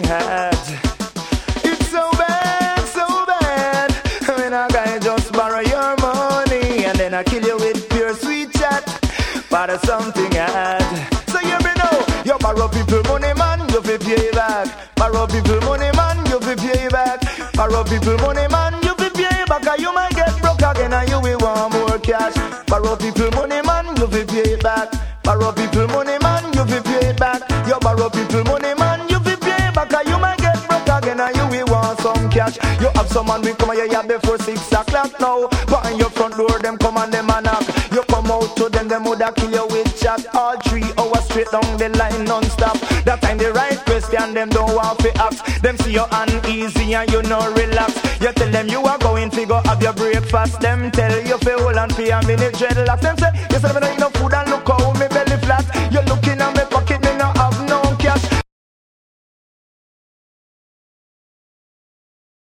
something hard. It's so bad, so bad. When a guy just borrow your money and then I kill you with pure sweet chat. But something hard. So you know, you borrow people money, man, you fi pay back. Borrow people money, man, you fi pay back. Borrow people money, man, you fi pay back. Or you might get broke again and you will want more cash. Borrow people money, man, you fi pay back. Borrow people money, man, you fi pay back. You borrow people money, man, you fi pay back. Or you might get broke again and you will want some cash. You have some man we come here before 6 o'clock now. But in your front door, them come and them a knock. You come out to them woulda kill you with chat. All 3 hours straight down the line non-stop. That time the right question, them don't want to ask. Them see you uneasy and you no relax. You tell them you are going to go have your breakfast. Them tell you fi hold on for a minute dreadlocks. Them say, you say me no eat no food and look how me belly flat.